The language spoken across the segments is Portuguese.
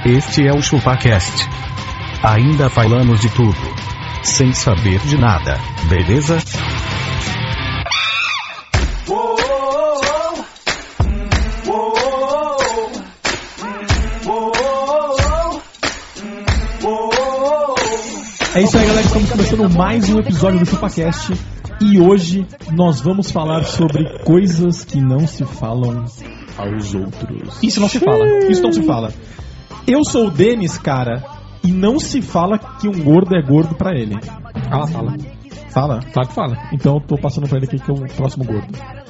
Este é o ChupaCast. Ainda falamos de tudo, sem saber de nada, beleza? É isso aí, galera, estamos começando mais um episódio do ChupaCast e hoje nós vamos falar sobre coisas que não se falam aos outros. Isso não se fala, isso não se fala. Eu sou o Denis, cara, e não se fala que um gordo é gordo pra ele. Fala. Fala? Claro que fala. Então eu tô passando pra ele aqui que é o próximo gordo.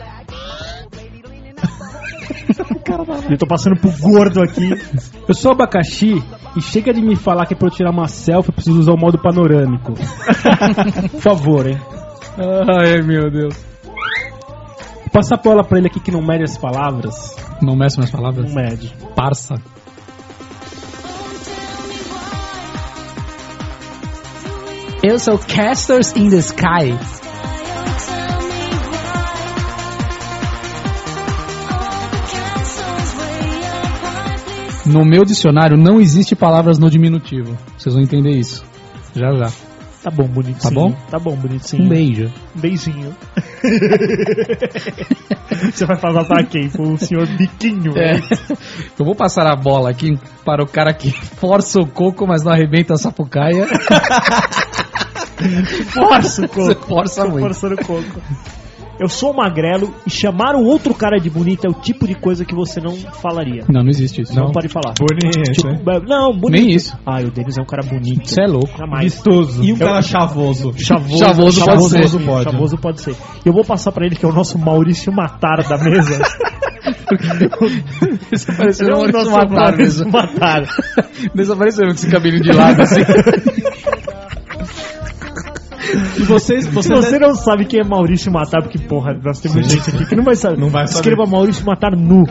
Eu tô passando pro gordo aqui. Eu sou abacaxi e chega de me falar que é pra eu tirar uma selfie eu preciso usar o modo panorâmico. Por favor, hein? Ai, meu Deus. Vou passar a bola pra ele aqui que não mede as palavras. Não mexe minhas palavras? Não mede. Parça. Eu sou Casters in the Sky. No meu dicionário não existe palavras no diminutivo. Vocês vão entender isso. Já. Tá bom, bonitinho. Tá bom? Tá bom, bonitinho. Um beijo. Um beijinho. Você vai falar pra quem? Pro senhor Biquinho. É. Eu vou passar a bola aqui para o cara que força o coco, mas não arrebenta a sapucaia. Força o coco. Você força muito. Forçando o coco. Eu sou magrelo e chamar o outro cara de bonito é o tipo de coisa que você não falaria. Não existe isso. Não pode falar. Bonito, Tipo, né? não, bonito. Nem isso. Ah, o Denis é um cara bonito. Você é louco. Jamais. Vistoso. E um cara chavoso. Chavoso pode ser. Chavoso pode ser. Eu vou passar pra ele que é o nosso Maurício Matar da mesa. Você pareceu Ele é um o Maurício nosso Matar Maurício mesmo. Matar. Desapareceu com esse cabelinho de lado assim. E vocês Se você não sabe quem é Maurício Matar, porque, porra, nós temos gente aqui que não vai saber. Não vai saber. Escreva Maurício Matar nu.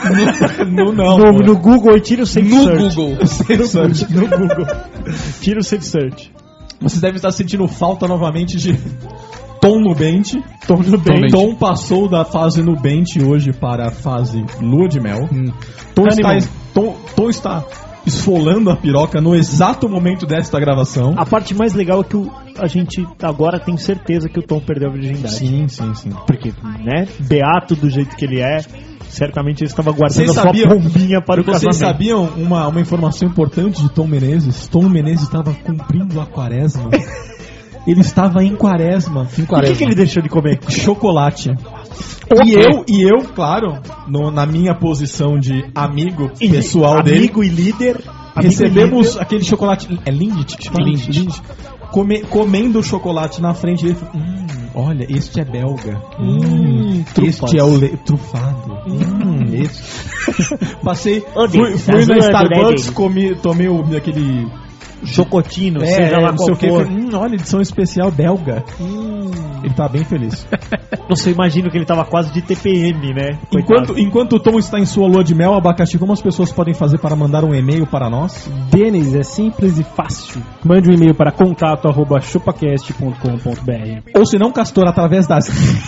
No Google e tira o Safe No Search. Google. No Google. Tira o Safe Search. Vocês devem estar sentindo falta novamente de Tom Nubente. Nubente. Tom passou da fase Nubente hoje para a fase Lua de Mel. Tom está esfolando a piroca no exato momento desta gravação. A parte mais legal é que a gente agora tem certeza que o Tom perdeu a virgindade. Sim. Porque, né, beato do jeito que ele é, certamente ele estava guardando Vocês a sabiam- sua pombinha para o Vocês casamento. sabiam uma informação importante de Tom Menezes? Tom Menezes estava cumprindo a quaresma. Ele estava em quaresma. O que ele deixou de comer? Chocolate. E eu, claro, na minha posição de amigo pessoal dele, Amigo e líder. recebemos aquele chocolate. É Lindt que chama? Lindt. Comendo o chocolate na frente dele. Olha, este é belga. Este é o trufado. Passei. Fui na Starbucks, tomei aquele Chocotino, seja lá não sei qual o que. for. Olha, edição especial belga. Ele tá bem feliz. Nossa, eu imagino que ele tava quase de TPM, né? Enquanto o Tom está em sua lua de mel, abacaxi, como as pessoas podem fazer para mandar um e-mail para nós? Denis, é simples e fácil. Mande um e-mail para contato@chupacast.com.br. Ou se não, Castor, através das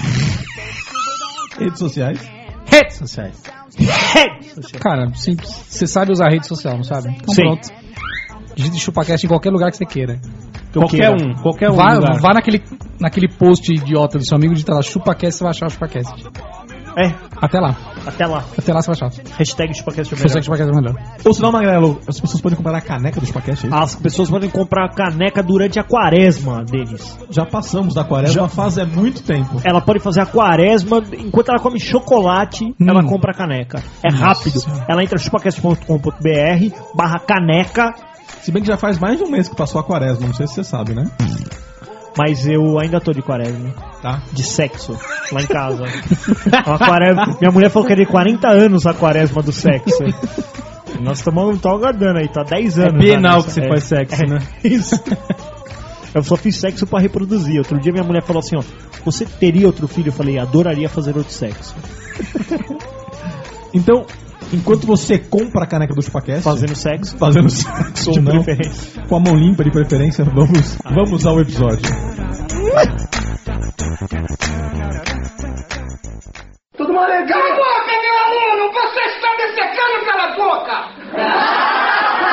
redes sociais. Redes sociais. Cara, simples. Você sabe usar rede social, não sabe? Então Sim. pronto. Digite ChupaCast em qualquer lugar que você queira. Qualquer um lugar. Vá naquele post idiota do seu amigo, digita lá ChupaCast, você vai achar o ChupaCast. É, Até lá até lá. você vai achar. Hashtag ChupaCast é Se você melhor. que ChupaCast é melhor. Ou se não, Magrelo, as pessoas podem comprar a caneca do Chupacast aí. As pessoas podem comprar a caneca durante a quaresma deles. Já passamos da quaresma, faz muito tempo. Ela pode fazer a quaresma, enquanto ela come chocolate, ela compra a caneca. É rápido. Ela entra chupacast.com.br/caneca. Se bem que já faz mais de um mês que passou a quaresma, não sei se você sabe, né? Mas eu ainda tô de quaresma. Tá. De sexo, lá em casa. Uma quaresma, minha mulher falou que é de 40 anos a quaresma do sexo. Nós estamos aguardando aí, tá 10 anos. penal já que você faz sexo, né? Isso. Eu só fiz sexo pra reproduzir. Outro dia minha mulher falou assim, ó, você teria outro filho? Eu falei, adoraria fazer outro sexo. Então, enquanto você compra a caneca do Chupacast, Fazendo sexo. ou não, preferência. com a mão limpa de preferência, vamos ao episódio. Tudo maneiro. Cala a boca, meu aluno! Você está me secando, cala a boca!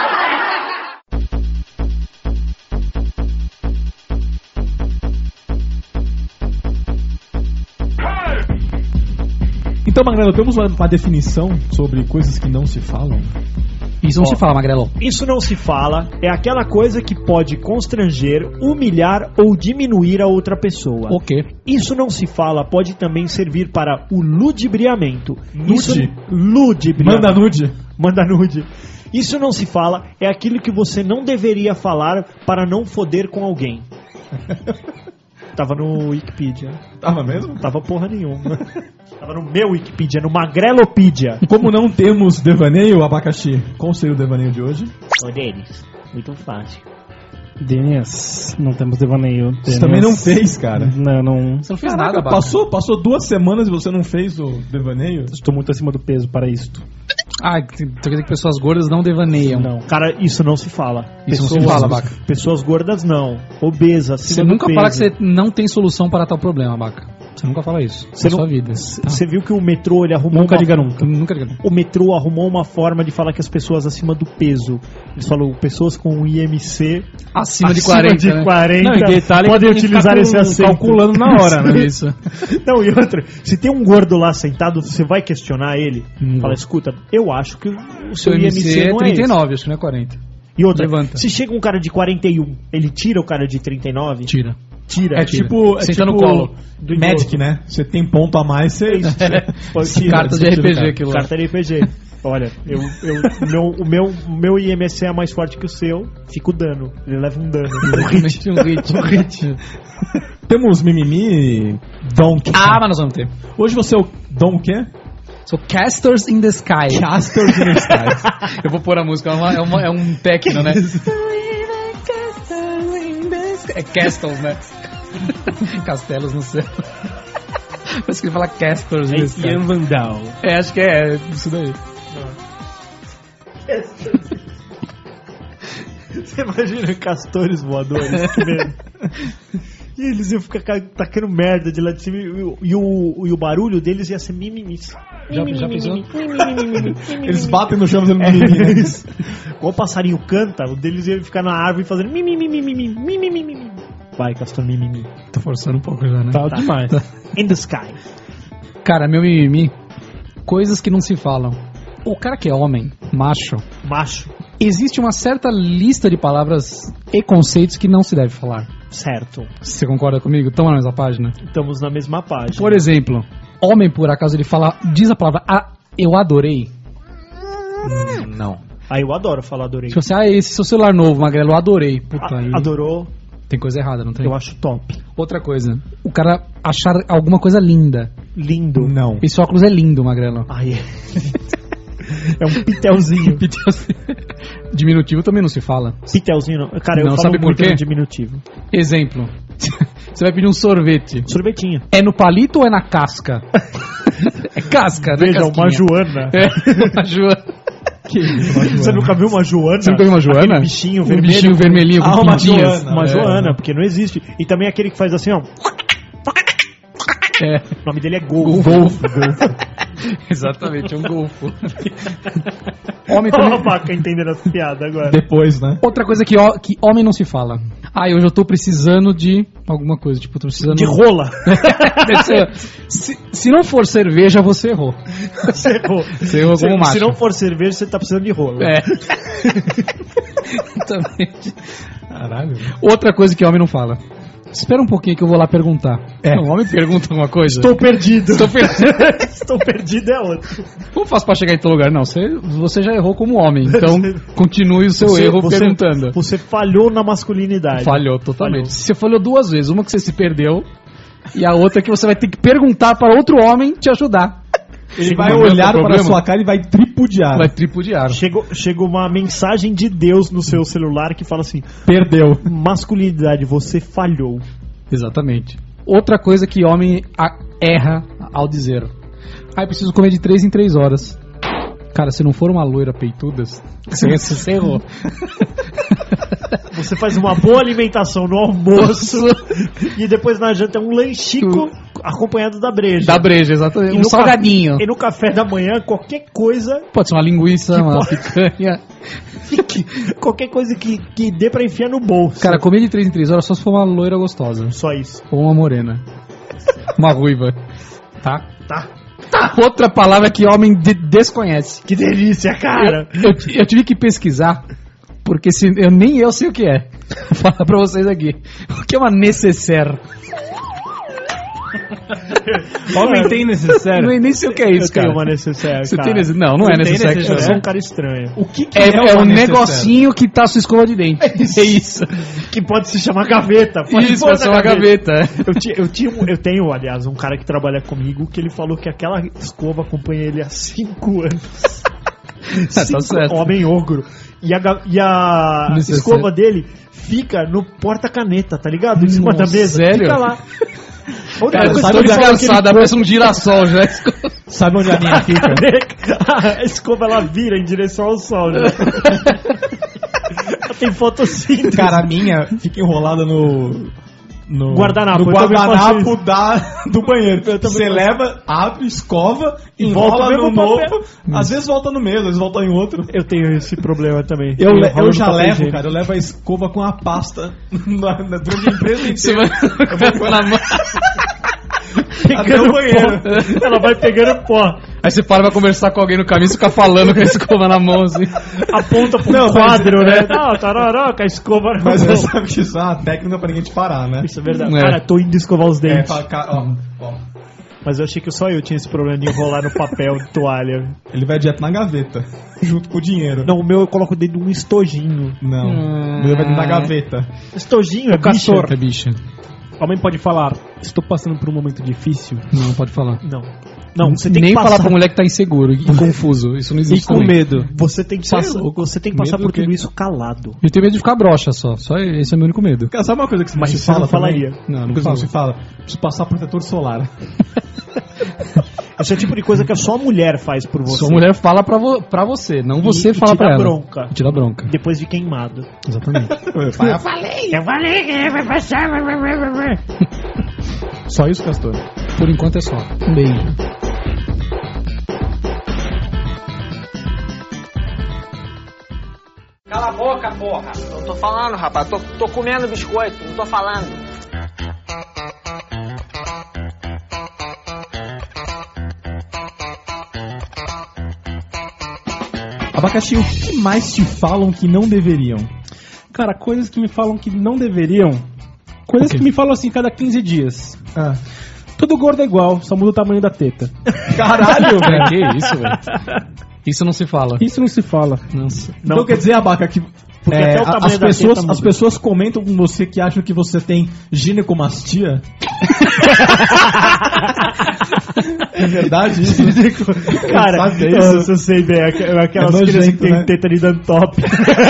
Então, Magrelo, temos uma definição sobre coisas que não se falam? Isso não se fala, Magrelo. Isso não se fala, é aquela coisa que pode constranger, humilhar ou diminuir a outra pessoa. O quê? Isso não se fala pode também servir para o ludibriamento. Nude? Ludibriamento. Manda nude. Manda nude. Isso não se fala, é aquilo que você não deveria falar para não foder com alguém. Tava no Wikipedia. Tava mesmo? Tava porra nenhuma. Tava no meu Wikipedia, no Magrelopedia. Como não temos devaneio, Abacaxi, qual seria o devaneio de hoje? O deles. Muito fácil. Denis, não temos devaneio. Você também não fez, cara. Não. Você não fez Caraca, nada, Baca. passou 2 semanas e você não fez o devaneio? Estou muito acima do peso para isto. Ah, quer dizer que pessoas gordas não devaneiam. Não. Cara, isso não se fala. Isso não se fala, Baca. Pessoas gordas não. Obesas, Você acima do nunca peso. fala que você não tem solução para tal problema, Baca. Você nunca fala isso Você na não- sua vida. Você viu que o metrô ele arrumou Nunca diga nunca. Nunca diga. O metrô arrumou uma forma de falar que as pessoas acima do peso. Eles falam pessoas com IMC Acima de 40, né? 40 Não, e detalhe que podem tem que utilizar ficar esse acento. calculando na hora, né? Isso. Não, e outra, se tem um gordo lá sentado, você vai questionar ele. Fala, escuta, eu acho que o seu Seu IMC é não 39, acho que não é 40. é esse. E outra, Levanta. se chega um cara de 41, ele tira o cara de 39? Tira. Tira. É tipo Senta no colo. do Magic, né? Você tem ponto a mais, você... Tira. Cartas de tira o RPG cara. aquilo lá. Carta de RPG. Olha, o meu IMC é mais forte que o seu, fica o dano. Ele leva um dano. Um hit. Temos mimimi, Donk. Ah, mas nós vamos ter. Hoje você é o Don o quê? Sou Casters in the Sky. Castors in the Sky. Eu vou pôr a música, é um techno, né? É Castles, né? Castelos no céu. Parece que ele fala Castors in the Sky. Ian Vandal. É, acho que é isso daí. Você imagina castores voadores? Que medo. E eles iam ficar tacando merda de lá de cima e o barulho deles ia ser mimimis. Já pensou? Eles batem no chão fazendo mimimi, né? Igual o passarinho canta, o deles ia ficar na árvore fazendo mimimi. Vai, castor mimimi. Tô forçando um pouco já, né? Tá demais. In the sky. Cara, meu mimimi, coisas que não se falam. O cara que é homem, macho, Macho. existe uma certa lista de palavras e conceitos que não se deve falar. Certo. Você concorda comigo? Estamos na mesma página? Estamos na mesma página. Por exemplo, homem, por acaso, ele diz a palavra eu adorei. Não. Ah, eu adoro falar adorei. Se você, esse seu celular novo, Magrelo, eu adorei. Puta, aí Adorou, tem coisa errada, não tem? eu acho top. Outra coisa, o cara achar alguma coisa linda. Lindo. Não. Esse óculos é lindo, Magrelo. Ai, é um pitelzinho. Diminutivo também não se fala. Pitelzinho não. Cara, eu Não, falo sabe por muito quê? no diminutivo. Exemplo, você vai pedir um sorvete. Sorvetinho. É no palito ou é na casca? É casca, né? Veja, casquinha? uma Joana. É, uma Joana. Você nunca viu uma Joana? Você nunca viu uma Joana? Aquele bichinho Um vermelho. bichinho vermelhinho com uma pintinhas. Joana. Uma É. Joana, porque não existe. E também aquele que faz assim, ó. É. O nome dele é Golfo. Golfo. Exatamente, é um golfo. Homem Olha a também. vaca entendendo as piadas agora. Depois, né? Outra coisa que homem não se fala. Hoje eu tô precisando de alguma coisa. Tipo, tô precisando De rola. Deve ser, se não for cerveja, você errou. Você errou. Você errou como macho. Se não for cerveja, você tá precisando de rola. É. Exatamente. Caralho. Outra coisa que homem não fala. Espera um pouquinho que eu vou lá perguntar. O homem pergunta alguma coisa? Estou perdido. Estou perdido. Estou perdido é outro. Como faço pra chegar em teu lugar? Não, você já errou como homem. Então, continue o seu erro perguntando. Você falhou na masculinidade. Falhou totalmente. Falhou. Você falhou 2 vezes. Uma que você se perdeu e a outra que você vai ter que perguntar para outro homem te ajudar. Ele vai Entendeu olhar o para a problema? sua cara e vai tripudiar. Vai tripudiar. Chegou uma mensagem de Deus no seu celular que fala assim: Perdeu. masculinidade, você falhou. Exatamente. Outra coisa que homem erra ao dizer: eu preciso comer de 3 em 3 horas. Cara, se não for uma loira peituda, você errou. Você faz uma boa alimentação no almoço e depois na janta é um lanchico acompanhado da breja. Da breja, exatamente. E Um no salgadinho. E no café da manhã, qualquer coisa, Pode ser uma linguiça, uma picanha. qualquer coisa que dê pra enfiar no bolso. Cara, comer de 3 em 3 horas só se for uma loira gostosa. Só isso. Ou uma morena. Uma ruiva. Tá? Tá. outra palavra que homem desconhece. Que delícia, cara! Eu tive que pesquisar, porque nem eu sei o que é. Vou falar pra vocês aqui. O que é uma necessaire? Homem tem necessário. Nem sei o que é isso, cara. Eu tenho uma necessaire, Você cara. tem necessário? Não é necessário. Eu sou um cara estranho. O que É uma um necessaire? negocinho que tá a sua escova de dente. É isso. Que pode se chamar gaveta. Isso, pode ser uma gaveta. Eu tenho, aliás, um cara que trabalha comigo que ele falou que aquela escova acompanha ele há 5 anos. Tá certo. Homem ogro. E a Necessário. escova dele fica no porta-caneta, tá ligado? Em cima da mesa. sério? Fica lá. Cara, Outra sabe coisa que ele falou que desgraçada, parece um girassol já. Sabe onde a minha fica? a escova ela vira em direção ao sol, né? Ela tem fotossíntese. Cara, a minha fica enrolada no Guardanapo. no Eu também guardanapo faço do banheiro. Eu também Você faço. leva, abre, escova, E enrola volta no no papel. novo. Às vezes volta no mesmo, às vezes volta em outro. Eu tenho esse problema também. Eu enrolo já no papel levo, higiênico. cara, eu levo a escova com a pasta durante a empresa Você inteira. vai... Eu vou pôr na mão. Até Pegando o banheiro. pó. Ela vai pegando pó. Aí você para pra conversar com alguém no caminho e fica falando com a escova na mão, assim. Aponta pro Não, quadro, mas- né? Não, tarará, com a escova na Mas mão. você sabe que isso é uma técnica pra ninguém te parar, né? Isso é verdade. É. Cara, tô indo escovar os dentes. Fala, ó, Mas eu achei que só eu tinha esse problema de enrolar no papel de toalha. ele vai direto na gaveta, junto com o dinheiro. Não, o meu eu coloco dentro de um estojinho. Não. Ele vai dentro da gaveta. Estojinho é bicho? Castor. É bicho. Homem pode falar, estou passando por um momento difícil. Não, pode falar. Não. Não, você tem Nem que passar... falar pra mulher que tá inseguro e confuso. Isso não E existe com também. medo. Você tem que passar, você tem que passar Medo por do quê? tudo isso calado. Eu tenho medo de ficar broxa só. Esse é o meu único medo. Cara, sabe uma coisa que Mas se você fala não falaria. também? Não, não Uma coisa que falo. se fala. Preciso passar protetor solar. Esse é o tipo de coisa que só a mulher faz por você. Sua mulher fala pra você, não você E fala te pra dá ela. bronca. E te dá bronca. Depois de queimado. Exatamente. Eu falei que vai passar. Só isso, Castor? Por enquanto é só. Um beijo. Cala a boca, porra! Não tô falando, rapaz. Tô comendo biscoito, não tô falando. Abacaxi, o que mais te falam que não deveriam? Cara, coisas que me falam que não deveriam. Coisas que me falam assim cada 15 dias. Ah. Todo gordo é igual, só muda o tamanho da teta. Caralho, velho. Que isso, velho? Isso não se fala. Isso não se fala. Nossa. Então quer dizer, Abaca, que até o tamanho as, da pessoas, teta muda. as pessoas comentam com você que acham que você tem ginecomastia? É verdade isso? Cara, Sabe isso? eu sei bem. Aquelas É nojento, crianças que tem né? teta de dantop.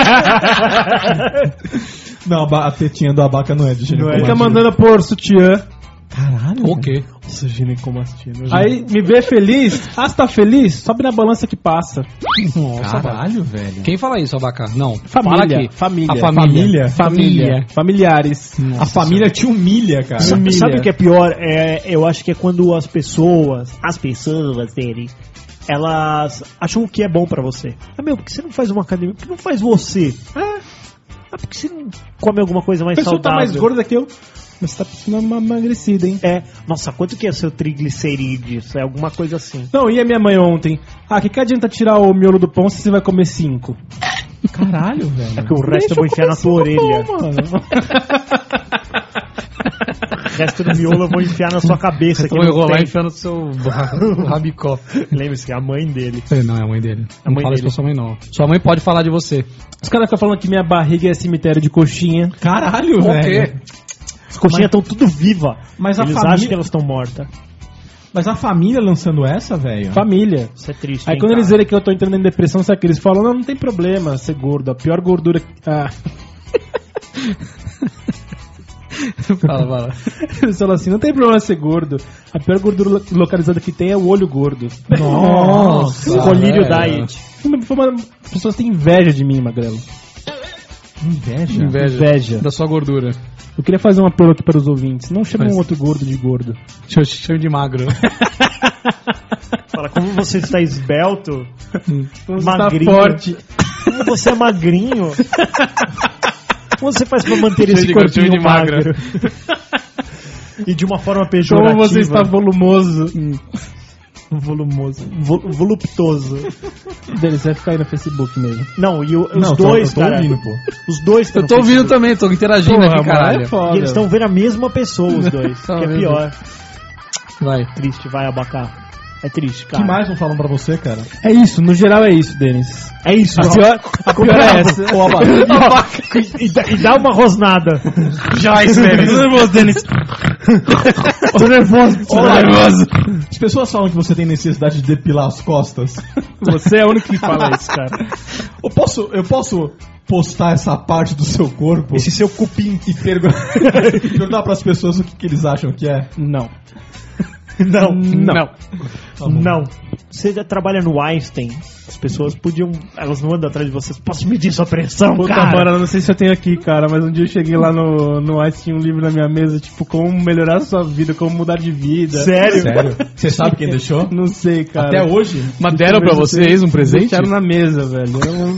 Não, a tetinha do Abaca não é de ginecomastia. Fica mandando por sutiã. Caralho. O quê? Nossa, ginecomastia. Aí me vê feliz. Ah, você tá feliz? Sobe na balança que passa. Nossa, Caralho, velho. Quem fala isso, Abacá? Não. Família, Fala aqui. família. A família. Família. Familiares. A família te humilha, cara. Sabe o que é pior? Eu acho que é quando as pessoas deles, elas acham o que é bom pra você. Ah, meu, por que você não faz uma academia? Por que não faz você? Ah, por que você não come alguma coisa A mais pessoa tá saudável? mais gorda que eu. Mas você tá precisando uma emagrecida, hein? Nossa, quanto que é seu triglicerídeos? É alguma coisa assim. Não, e a minha mãe ontem? Ah, que adianta tirar o miolo do pão se você vai comer 5? Caralho, velho. É que o resto eu vou enfiar na tua orelha. O resto do miolo eu vou enfiar na sua cabeça. Que Vou não enrolar tem. enfiando no seu rabicó. Lembre-se, a mãe dele. Não, é a mãe dele. A Não mãe fala dele. isso pra sua mãe, não. Sua mãe pode falar de você. Os caras ficam falando que minha barriga é cemitério de coxinha. Caralho, velho. As coxinhas estão tudo viva. Mas a Eles família- acham que elas estão mortas. Mas a família lançando essa, velho? Família. Isso é triste. Aí hein, quando cara? eles verem que eu tô entrando em depressão, sabe que eles falam? Não, não tem problema ser gordo. A pior gordura... Ah. Fala. Eles falam assim, não tem problema ser gordo. A pior gordura localizada que tem é o olho gordo. Nossa, Colírio velho. Diet. As pessoas têm inveja de mim, Magrelo. Inveja. Inveja. Da sua gordura. Eu queria fazer um apelo aqui para os ouvintes. Não chame Mas- um outro gordo de gordo. Chame de magro. Fala, como você está esbelto, Você magrinho. tá forte. Como você é magrinho. Como você faz pra manter Cheio esse de corpinho gordinho de magra. magro? E de uma forma pejorativa. Como você está volumoso. Volumoso. Voluptuoso. Denis, vai ficar aí no Facebook mesmo. Não, e os dois, eu tô cara. ouvindo, pô. Os dois Eu tô ouvindo também, tô interagindo Porra, aqui, mano, caralho. é foda. E eles estão vendo a mesma pessoa, os dois. Que é vendo. pior. Vai. Triste, vai abacar. É triste, O cara. que mais não falam pra você, cara? É isso, no geral é isso, Denis. É isso, A pior é essa. E dá uma rosnada. Joyce, velho. Tô nervoso, Denis. Tô nervoso. As pessoas falam que você tem necessidade de depilar as costas. Você é o único que fala isso, cara. Eu posso postar essa parte do seu corpo Esse seu cupim. e perguntar pras pessoas o que eles acham que é? Não. Não. Tá bom. Não. Você já trabalha no Einstein. As pessoas podiam... Elas não andam atrás de vocês. Posso medir sua pressão, Puta, cara? mano, eu não sei se eu tenho aqui, cara, mas um dia eu cheguei lá no Ice, tinha um livro na minha mesa, tipo, como melhorar a sua vida, como mudar de vida. Sério? Sério? Você sabe quem deixou? Não sei, cara. Até hoje? Mas deram pra vocês um presente? Deixaram na mesa, velho.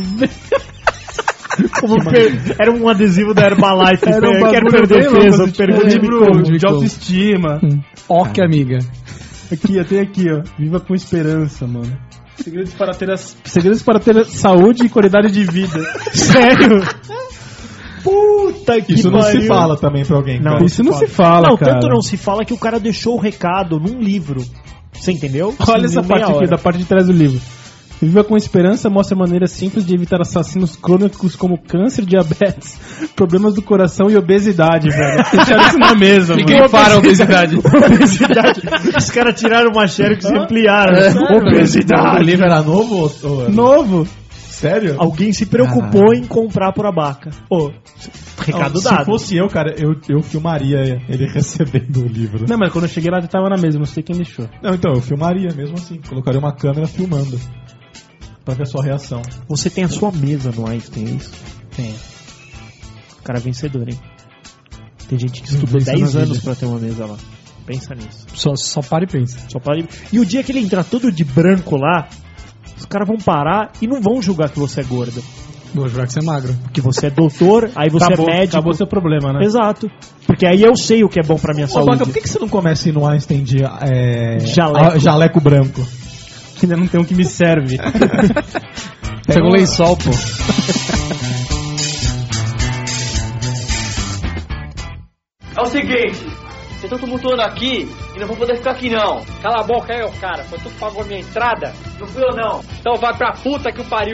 Era um adesivo da Herbalife. Era um Quero bagulho perder bem peso. louco, tipo, Pergunte um livro como. de autoestima. Ó, que amiga. Aqui, eu tenho aqui, ó. Viva com esperança, mano. Segredos para ter saúde e qualidade de vida. Sério? Puta que Isso não pariu. se fala também pra alguém, Não, cara. Isso não se fala, Não, cara. tanto não se fala que o cara deixou o recado num livro. Você entendeu? Olha essa Em meia parte aqui, hora. da parte de trás do livro. Viva com esperança mostra maneiras simples de evitar assassinos crônicos como câncer, diabetes, problemas do coração e obesidade, velho. Deixaram isso na mesa, mano. Ninguém para a obesidade. Obesidade. Os caras tiraram uma xerox e ampliaram. O Obesidade. livro era novo ou... Novo. Sério? Alguém se preocupou em comprar por abaca. Pô, recado Se dado. fosse eu, cara, eu filmaria ele recebendo o livro. Não, mas quando eu cheguei lá, eu tava na mesa, não sei quem deixou. Não, então, eu filmaria mesmo assim. Colocaria uma câmera filmando. Pra ver a sua reação. Você tem a sua mesa no Einstein, é isso? Tem. Cara vencedor, hein? Tem gente que estudou Vença 10 na anos vida. pra ter uma mesa lá. Pensa nisso. Só para e pensa. Só para... E o dia que ele entrar todo de branco lá, os caras vão parar e não vão julgar que você é gordo. Vou jurar que você é magro. Porque você é doutor, aí você Acabou, é médico. acabou seu problema, né? Exato. Porque aí eu sei o que é bom pra minha Ô, saúde. Baca, por que você não começa a ir no Einstein de Jaleco. jaleco branco? Que ainda não tem um que me serve. Pega um lençol, pô. É o seguinte, vocês estão tumultuando aqui e não vou poder ficar aqui não. Cala a boca aí, ô cara. Foi tu que pagou a minha entrada? Não fui eu não. Então vai pra puta que o pariu.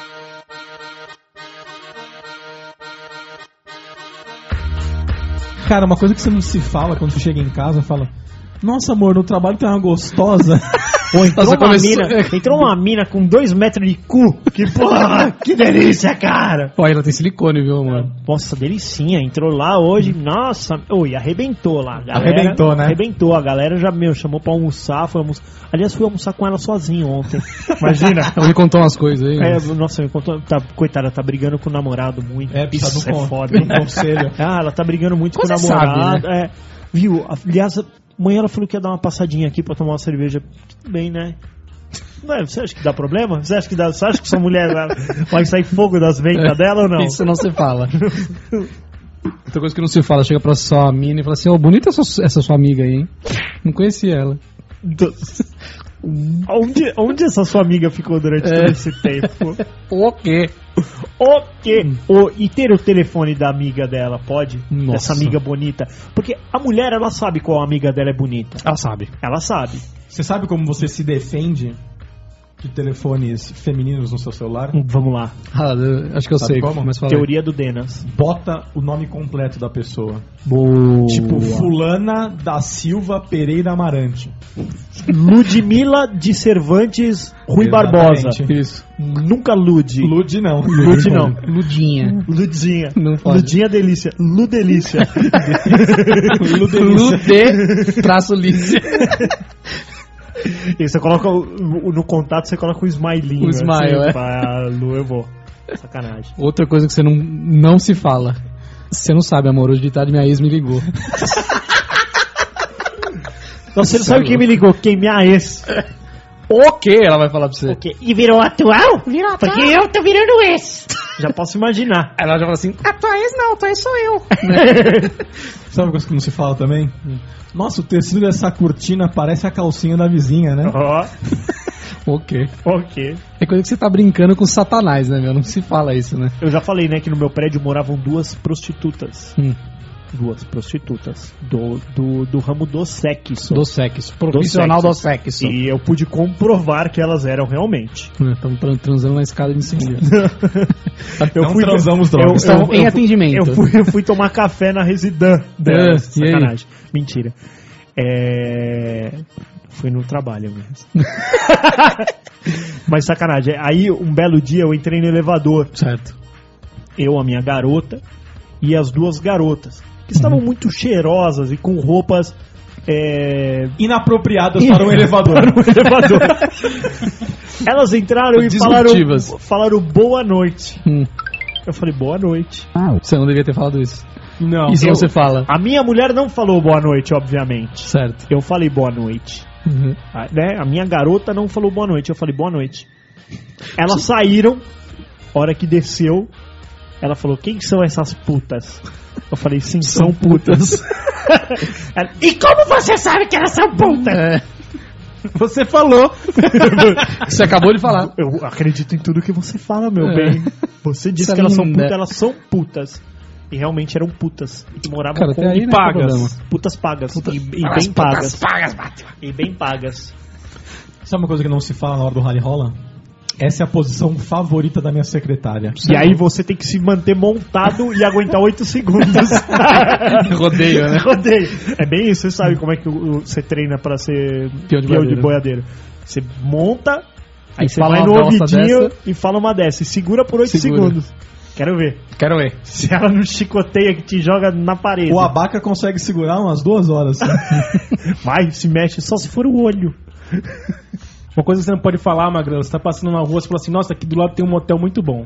Cara, uma coisa que você não se fala quando você chega em casa, fala... Nossa, amor, no trabalho tem uma gostosa. Pô, entrou, Nossa, uma começou- entrou uma mina com 2 metros de cu. Que porra, que delícia, cara. Pô, ela tem silicone, viu, amor? Nossa, delicinha. Entrou lá hoje, nossa. Oi, arrebentou lá. A galera, Arrebentou, né? Arrebentou. A galera já, chamou pra almoçar. Foi almoçar. Aliás, fui almoçar com ela sozinho ontem. Imagina. Ela me contou umas coisas aí. Nossa, me contou, coitada, tá brigando com o namorado muito. É, precisa Isso de um é foda. um conselho. Ah, ela tá brigando muito Você com o namorado. sabe, Viu? Aliás, amanhã ela falou que ia dar uma passadinha aqui pra tomar uma cerveja. Tudo bem, né? Ué, você acha que dá problema? Você acha que sua mulher vai sair fogo das ventas dela ou não? Isso não se fala. Outra coisa que não se fala, chega pra sua mina e fala assim, bonita essa sua amiga aí, hein? Não conhecia ela. Onde essa sua amiga ficou durante todo esse tempo? O quê? O quê? E ter o telefone da amiga dela, pode? Nossa. Dessa amiga bonita. Porque a mulher, ela sabe qual amiga dela é bonita. Ela sabe. Ela sabe. Você sabe como você se defende de telefones femininos no seu celular? Vamos lá. Acho que eu Sabe sei. como? Mas fala Teoria do Denas. Bota o nome completo da pessoa. Boa. Tipo, Fulana da Silva Pereira Amarante. Ludmila de Cervantes Rui Barbosa. Exatamente. Isso. Nunca Lud. Lud não. Lud não. Ludinha. Ludzinha. Não pode. Ludinha delícia. Ludelícia. Lude, traço lícia. E você coloca no contato, você coloca o smilinho. O smile, assim, é. pra Lu, eu vou. Sacanagem. Outra coisa que você não se fala. Você não sabe, amor, hoje de tarde minha ex me ligou. Não, você não sabe quem me ligou, quem minha ex. O quê? Ela vai falar pra você. O quê? E virou atual? Virou atual. Porque eu tô virando ex. Já posso imaginar. Ela já fala assim, tua ex não, tua ex sou eu. Sabe uma coisa que não se fala também? Nossa, o tecido dessa cortina parece a calcinha da vizinha, né? Ó, Ok. ok. É coisa que você tá brincando com Satanás, né, meu? Não se fala isso, né? Eu já falei, né, que no meu prédio moravam 2 prostitutas. 2 prostitutas. Do ramo do sexo. Do sexo. Profissional do sexo. E eu pude comprovar que elas eram realmente. Estamos transando na escada de incêndio. Transamos drogas. Estão em atendimento. Eu fui tomar café na residência delas. Sacanagem. Mentira. Fui no trabalho mesmo. Mas sacanagem. Aí, um belo dia, eu entrei no elevador. Certo. Eu, a minha garota e as 2 garotas. Que estavam muito cheirosas e com roupas... Inapropriadas para um elevador. Elas entraram e falaram boa noite. Eu falei, boa noite. Você não devia ter falado isso. Não. Isso você fala. A minha mulher não falou boa noite, obviamente. Certo. Eu falei boa noite. A minha garota não falou boa noite. Eu falei boa noite. Elas saíram. Hora que desceu, ela falou, quem são essas putas? Eu falei, sim, são putas. Ela, e como você sabe que elas são putas? Você falou. Você acabou de falar. Eu acredito em tudo que você fala, meu bem. Você disse Essa que elas são linda. putas, elas são putas. E realmente eram putas. E que moravam Cara, com até aí e não tem pagas. problema. Putas pagas. E bem pagas. E bem pagas. Sabe uma coisa que não se fala na hora do rally rola? Essa é a posição favorita da minha secretária. E aí você tem que se manter montado e aguentar 8 segundos. Rodeio, né? Rodeio. É bem isso, você sabe como é que você treina pra ser Peão de boiadeiro. Você monta, aí E você fala vai no uma bosta ouvidinho dessa. e fala uma dessa. E segura por 8 Segura. segundos. Quero ver. Quero ver. Se ela não chicoteia que te joga na parede. O abaca consegue segurar umas 2 horas. Vai, se mexe só se for o olho. Uma coisa que você não pode falar, Magrão, você tá passando na rua, você fala assim, nossa, aqui do lado tem um motel muito bom.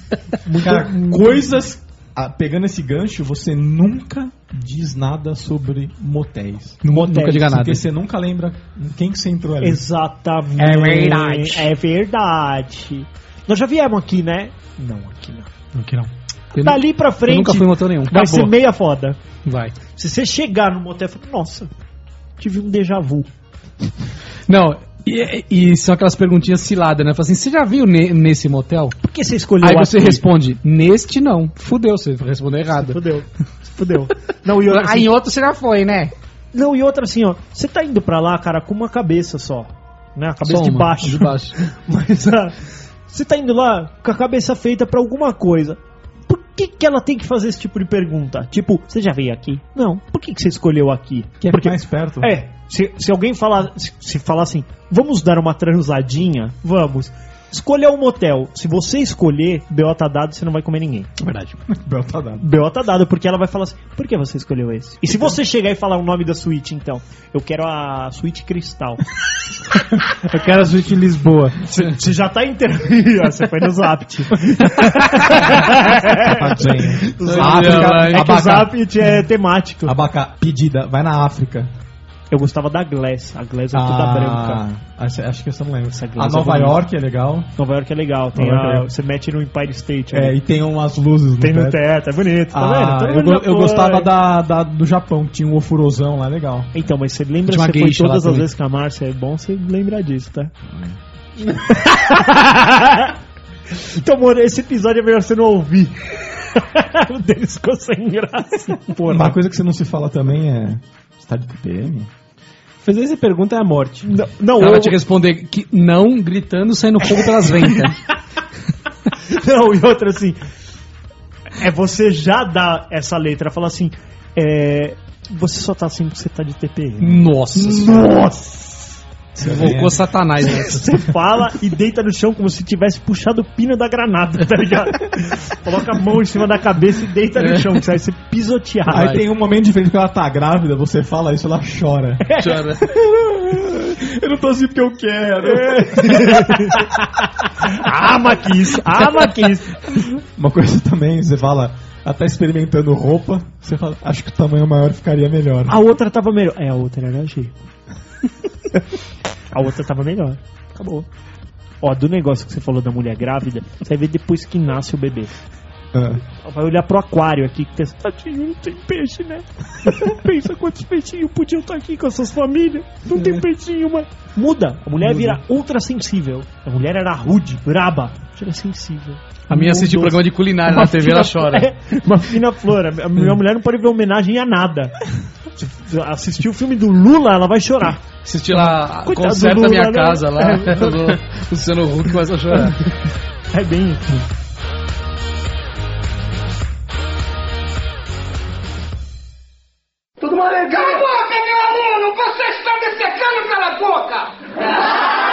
Cara, coisas... pegando esse gancho, você nunca diz nada sobre motéis. Nunca diga nada. Porque você nunca lembra quem que você entrou ali. Exatamente. É verdade. É verdade. Nós já viemos aqui, né? Não, aqui não. Aqui não. Dali pra frente, Eu nunca fui em motel nenhum. vai ser meia foda. Vai. Se você chegar no motel e falar, nossa, tive um déjà vu. Não, e são aquelas perguntinhas ciladas, né? Fala assim, você já viu nesse motel? Por que você escolheu Aí você aqui? responde, neste não. Fudeu, você respondeu errado. Fudeu. Não, e outra assim, Aí em outro você já foi, né? não, e outra assim, ó. Você tá indo pra lá, cara, com uma cabeça só. Né? A cabeça Só de uma, baixo. de baixo. Mas você tá indo lá com a cabeça feita pra alguma coisa. Por que ela tem que fazer esse tipo de pergunta? Tipo, você já veio aqui? Não. Por que você escolheu aqui? Que é Porque mais perto. Se alguém falar, se falar assim, vamos dar uma transadinha, vamos. Escolha um motel. Se você escolher, BO tá dado, você não vai comer ninguém. Verdade. Bel tá dado. BO tá dado, porque ela vai falar assim, por que você escolheu esse? E se você chegar e falar o nome da suíte, então? Eu quero a suíte Cristal. Eu quero a suíte em Lisboa. Você já tá inteiro. Você foi no Zapt. É que o Zapt é temático. Abaca, pedida, vai na África. Eu gostava da Glass. A Glass é toda branca. Acho que essa eu não lembro. Essa A Glass Nova é bonita. York é legal. Nova York é legal. Tem Nova York é você mete no Empire State. E tem umas luzes Tem no teto. teto, é bonito. Tá vendo? Todo mundo já Eu foi. gostava do Japão, que tinha um ofurosão lá, legal. Então, mas você lembra, Tinha uma você foi geisha lá todas as também. vezes com a Márcia, é bom você lembrar disso, tá? Então, amor, esse episódio é melhor você não ouvir. O Denis ficou sem graça. Uma coisa que você não se fala também é... Você tá de TPM? Fazer essa pergunta é a morte. Não, Ela vai te responder que não, gritando, saindo fogo pelas ventas. não, e outra assim, é você já dar essa letra, falar assim, você só tá assim porque você tá de TPM. Nossa senhora. Você invocou Satanás, né? Você fala e deita no chão como se tivesse puxado o pino da granada, tá ligado? Coloca a mão em cima da cabeça e deita no chão, que você vai ser pisoteado. Aí tem um momento diferente que ela tá grávida, você fala isso, ela chora. Chora. Eu não tô assim porque eu quero. Maquis. Uma coisa também, você fala, ela tá experimentando roupa, você fala, acho que o tamanho maior ficaria melhor. A outra tava melhor. A outra era G. A outra tava melhor. Acabou. Ó, do negócio que você falou da mulher grávida, você vai ver depois que nasce o bebê. Ela vai olhar pro aquário aqui, que tem tadinho, não tem peixe, né? Pensa quantos peixinhos podiam estar aqui com essas famílias. Não tem peixinho, mas... Muda. A mulher vira ultra sensível. A mulher era rude, braba. Era sensível. A minha assiste programa de culinária na TV, ela chora. Uma fina flor. A minha mulher não pode ver homenagem a nada. Se assistir o filme do Lula, ela vai chorar. Assistir lá, Coitado Conserta do Lula, Minha né? Casa lá, do Luciano Huck, começa a chorar. É bem isso. Tudo uma legal. Cala a boca, meu aluno! Você está me secando pela boca!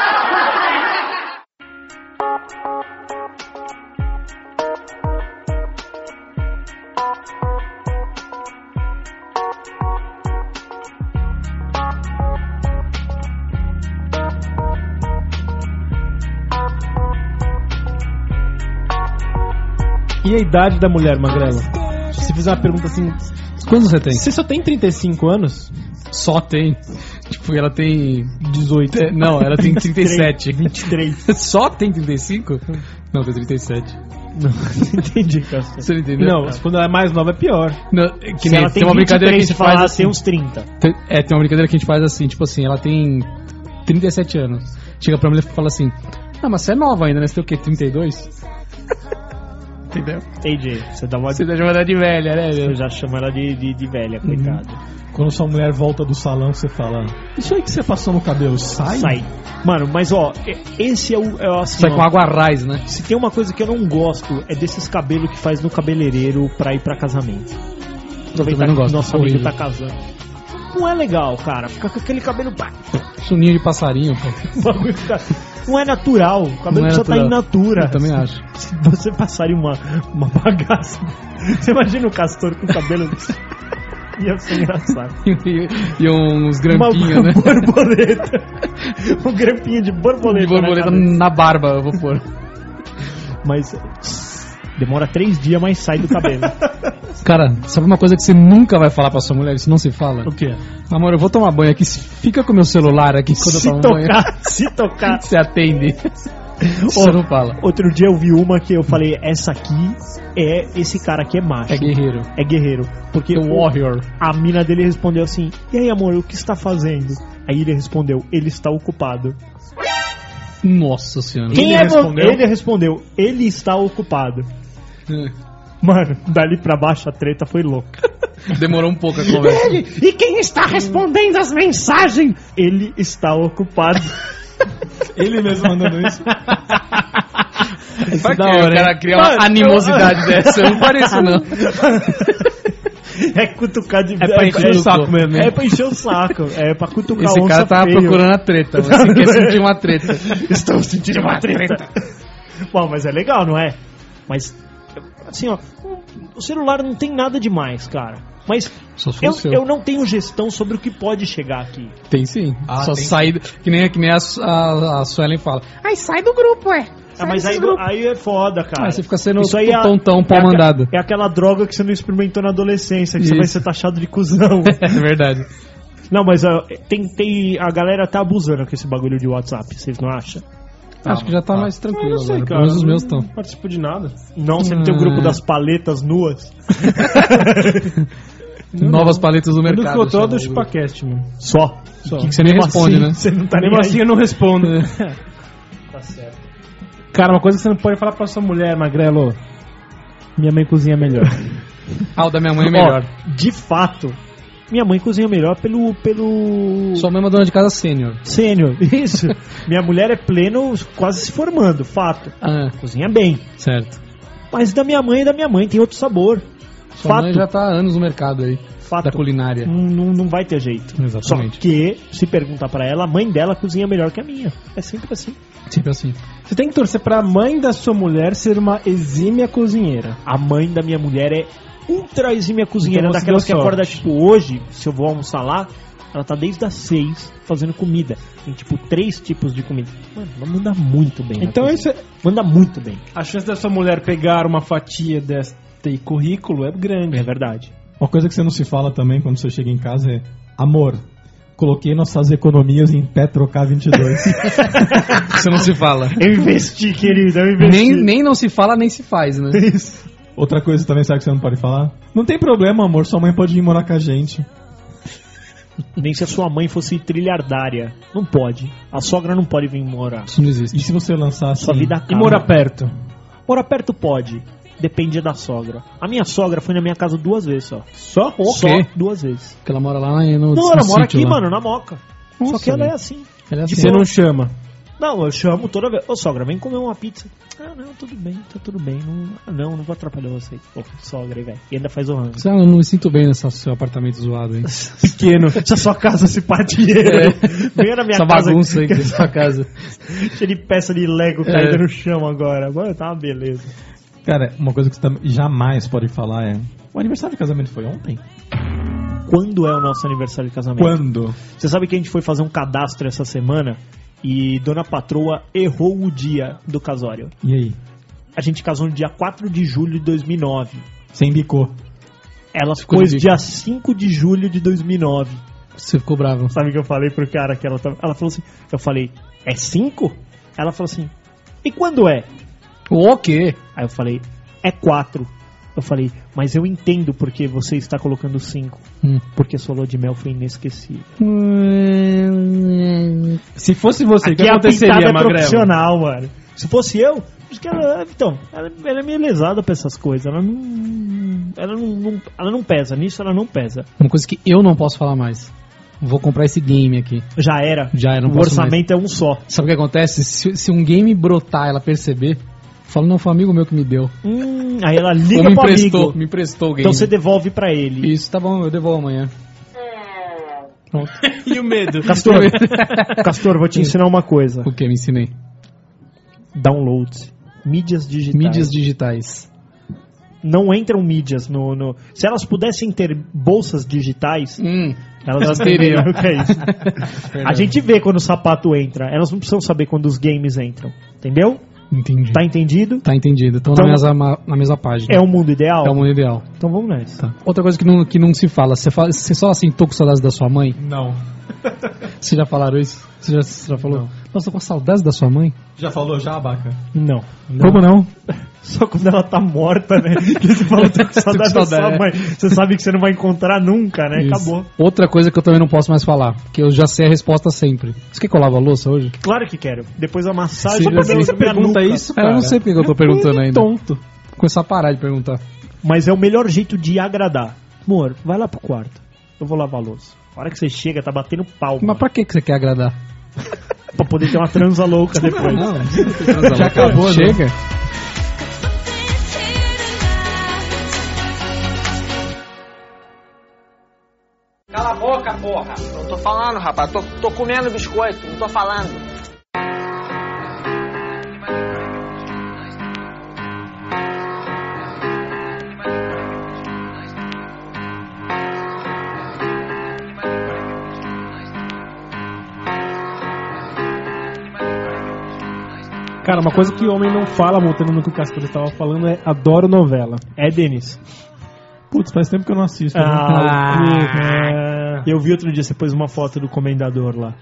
E a idade da mulher, Magrelo? Se fizer uma pergunta assim... Quantos você tem? Você só tem 35 anos? Só tem. Tipo, ela tem... 18. Não, ela tem 37. 23. Só tem 35? Não, tem 37. Não entendi, cara. Você não entendeu? Não, quando ela é mais nova é pior. Não, que Se nem, ela tem uma brincadeira que a gente faz assim. Tem uns 30. Tem uma brincadeira que a gente faz assim, tipo assim, ela tem 37 anos. Chega pra mim e fala assim: ah, mas você é nova ainda, né? Você tem o quê? 32? Entendeu? Entendi. Você dá uma... Você tá chamando ela de velha, né? Você já chama ela de velha, coitada. Quando sua mulher volta do salão, você fala: isso aí que você passou no cabelo, sai? Sai. Mano, mas ó, esse é o assim, Sai ó, com água a raiz, né? se tem uma coisa que eu não gosto, é desses cabelos que faz no cabeleireiro pra ir pra casamento. também não gosto, Nosso amigo horrível. tá casando. Não é legal, cara. Ficar com aquele cabelo... pá, Soninho de passarinho, pô. o bagulho fica- Não é natural. O cabelo Não é precisa estar in natural. natura. Eu também acho. Se você passaria uma bagaça... Você imagina o castor com o cabelo... Ia ser engraçado. E uns grampinhos, né? Borboleta. Um grampinho de borboleta. De borboleta na cabeça. na barba, eu vou pôr. Mas demora 3 dias, mas sai do cabelo. Cara, sabe uma coisa que você nunca vai falar pra sua mulher? Isso não se fala? O quê? Amor, eu vou tomar banho aqui. Fica com o meu celular aqui quando Se eu tomo banho. tocar. Você atende. Você não fala. Outro dia eu vi uma que eu falei, essa aqui esse cara aqui é macho. É guerreiro. É guerreiro. Porque The Warrior. a mina dele respondeu assim, e aí amor, o que está fazendo? Aí ele respondeu, ele está ocupado. Nossa senhora. Quem Ele é respondeu? Ele respondeu, ele está ocupado. Mano, dali pra baixo a treta foi louca. Demorou um pouco a conversa. E quem está respondendo as mensagens? Ele está ocupado. Ele mesmo mandando isso. Pra da que hora, o cara cria uma Mano, animosidade dessa? Eu não pareço, não. É cutucar de... É pra encher o saco mesmo, hein? É pra encher o saco. É pra cutucar Esse onça cara tava feio. procurando a treta. Você quer sentir uma treta. Estou sentindo uma treta. Bom, mas é legal, não é? Mas, assim, ó, o celular não tem nada demais, cara. Mas Só se for o seu. eu não tenho gestão sobre o que pode chegar aqui. Tem sim. Ah, Só tem sai... Que nem a Suelen fala. Ai, sai do grupo, Mas aí é foda, cara. Ah, você fica sendo Isso aí é, tontão, pau mandado. É aquela droga que você não experimentou na adolescência, que você Isso. vai ser taxado de cuzão. É verdade. Não, mas ó, a galera tá abusando com esse bagulho de WhatsApp, vocês não acham? Acho que já tá mais Eu tranquilo não sei, agora. cara. Pelo menos os meus Não estão. participo de nada. Não, você não tem o grupo das paletas nuas? Novas paletas do Tudo mercado. que eu tô chama do o grupo. ChupaCast, mano. Só. Que você nem responde, né? Você não tá nem Mesmo assim aí. eu não respondo. Tá certo. Cara, uma coisa que você não pode falar pra sua mulher, Magrelo. Minha mãe cozinha melhor. Ah, o da minha mãe é melhor. Ó, de fato, minha mãe cozinha melhor pelo Sua mãe é uma dona de casa sênior. sênior. Isso. Minha mulher é pleno, quase se formando, fato. Ah, Cozinha bem. certo. Mas da minha mãe tem outro sabor. Sua Fato. mãe já tá há anos no mercado aí. Fato. Da culinária. Não vai ter jeito. Exatamente. Só que, se perguntar pra ela, a mãe dela cozinha melhor que a minha. É sempre assim. Sempre assim. Você tem que torcer pra mãe da sua mulher ser uma exímia cozinheira. A mãe da minha mulher é ultra exímia cozinheira, Então você daquelas que deu acorda, sorte. tipo, hoje, se eu vou almoçar lá, ela tá desde as 6 fazendo comida. Tem, tipo, 3 tipos de comida. Mano, ela manda muito bem. na Então cozinha. isso é... Manda muito bem. A chance da sua mulher pegar uma fatia deste currículo é grande. É verdade. Uma coisa que você não se fala também quando você chega em casa é: amor, Coloquei nossas economias em Petrocar 22. Isso não se fala. Eu investi, querido, eu investi. Nem não se fala, nem se faz, né? Isso. Outra coisa também, sabe que você não pode falar? Não tem problema, amor, sua mãe pode vir morar com a gente. Nem se a sua mãe fosse trilhardária. Não pode. A sogra não pode vir morar. Isso não existe. E se você lançar assim... Sua vida acaba. E morar perto? Morar perto pode. Depende da sogra. A minha sogra foi na minha casa 2 vezes só. Só? O Só quê? 2 vezes. Porque ela mora lá no Não, ela no mora sítio aqui, lá. mano, na Moca. Nossa, só que ela velho. é assim. Ela é E assim. você não chama? Não, eu chamo toda vez. Ô, sogra, vem comer uma pizza. Ah, não, tudo bem, tá tudo bem. Não vou atrapalhar você. Ô, sogra, velho. E ainda faz o rango. Eu não me sinto bem nesse seu apartamento zoado, hein? Pequeno. Essa sua casa se pá dinheiro. Venha na minha Essa casa. bagunça aí que é sua casa. Cheio de peça de Lego caída no chão agora. Agora tá uma beleza. Cara, uma coisa que você jamais pode falar é... O aniversário de casamento foi ontem? Quando é o nosso aniversário de casamento? Quando? Você sabe que a gente foi fazer um cadastro essa semana e Dona Patroa errou o dia do casório. E aí? A gente casou no dia 4 de julho de 2009. Você embicou. Ela Ficou pôs no bico. dia 5 de julho de 2009. Você ficou bravo. Sabe o que eu falei pro cara que ela tava... Ela falou assim... Eu falei, é 5? Ela falou assim, e quando é? O quê? Aí eu falei, é 4. Eu falei, mas eu entendo porque você está colocando 5. Porque sua lua de mel foi inesquecível. Se fosse você, o que Aqui a aconteceria, pintada é Magrelo? profissional, mano. Se fosse eu, acho que ela... Então, ela é meio lesada pra essas coisas. Ela não pesa. Nisso ela não pesa. Uma coisa que eu não posso falar mais. Vou comprar esse game aqui. Já era. Não O posso orçamento é um só. Sabe o que acontece? Se um game brotar, ela perceber, fala, não, foi um amigo meu que me deu. Aí ela Ou liga me pro emprestou, amigo. me emprestou o game. Então você devolve pra ele. Isso, tá bom, eu devolvo amanhã. Pronto. E o medo? Castor, vou te ensinar uma coisa. O que? Me ensinei. Downloads. Mídias digitais. Mídias digitais. Não entram mídias no... Se elas pudessem ter bolsas digitais, elas teriam. o que é isso. A gente vê quando o sapato entra. Elas não precisam saber quando os games entram. Entendeu? Entendi. Tá entendido? Tá entendido. Estão Então, na mesma página. É o mundo ideal? É o mundo ideal. Então vamos nessa. Tá. Outra coisa que não se fala. Você só assim, tô com saudades da sua mãe? Não. Vocês já falaram isso? Você já falou? Não. Nossa, tô com saudades da sua mãe? Já falou já, Abaca? Não. Como não? Só quando ela tá morta, né? Que você fala, tô com saudade da sua mãe. Você sabe que você não vai encontrar nunca, né? Isso. Acabou. Outra coisa que eu também não posso mais falar, que eu já sei a resposta sempre. Você quer que eu lave a louça hoje? Claro que quero. Depois a massagem... Sim, pra você minha pergunta nuca. isso, Eu não sei porque eu tô perguntando ainda. Tonto. Vou começar a parar de perguntar. Mas é o melhor jeito de agradar. Amor, vai lá pro quarto. Eu vou lavar a louça. A hora que você chega, tá batendo pau. Mas pra que você quer agradar? Pra poder ter uma transa louca depois. Já acabou, chega. Cala a boca, porra! Não tô falando, rapaz. Tô comendo biscoito, não tô falando. Cara, uma coisa que homem não fala, voltando no que o Castor estava falando, é adoro novela. É, Denis. Putz, faz tempo que eu não assisto. né? Eu vi outro dia, você pôs uma foto do comendador lá.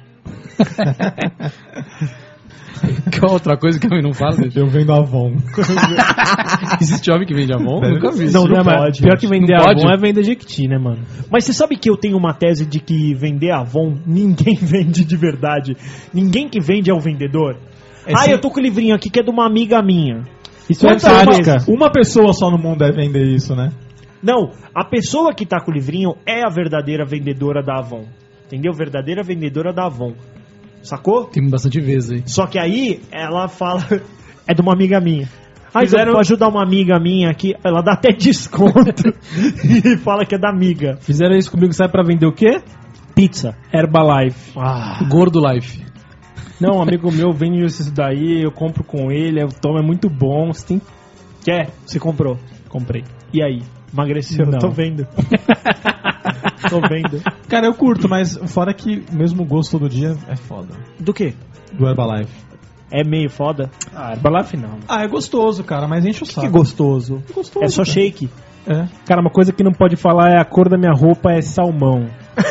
Qual outra coisa que eu não falo? Eu vendo Avon. Existe homem que vende Avon? Nunca vi. Não, não mas pode. pior que vender Não pode? Avon é vender Jequiti, né, mano? Mas você sabe que eu tenho uma tese de que vender Avon, ninguém vende de verdade. Ninguém que vende é o vendedor. Eu tô com o livrinho aqui que é de uma amiga minha. Isso é tática. Uma pessoa só no mundo deve vender isso, né? Não, a pessoa que tá com o livrinho é a verdadeira vendedora da Avon. Entendeu? Verdadeira vendedora da Avon. Sacou? Tem bastante vezes aí. Só que aí ela fala... É de uma amiga minha. Fizeram- Eu vou ajudar uma amiga minha aqui. Ela dá até desconto. E fala que é da amiga. Fizeram isso comigo, sabe pra vender o quê? Pizza. Herbalife. Gordo Life. Não, um amigo meu vende isso daí, eu compro com ele, eu tomo, é muito bom. Você tem... Quer? Você comprou. Comprei. E aí? Emagreceu? Não. Tô vendo. Tô vendo. Cara, eu curto, mas fora que mesmo gosto todo dia é foda. Do quê? Do Herbalife. É meio foda? Ah, Herbalife não. Ah, é gostoso, cara, mas enche o saco. Que gostoso. gostoso, É só cara. shake. É. Cara, uma coisa que não pode falar é a cor da minha roupa é salmão.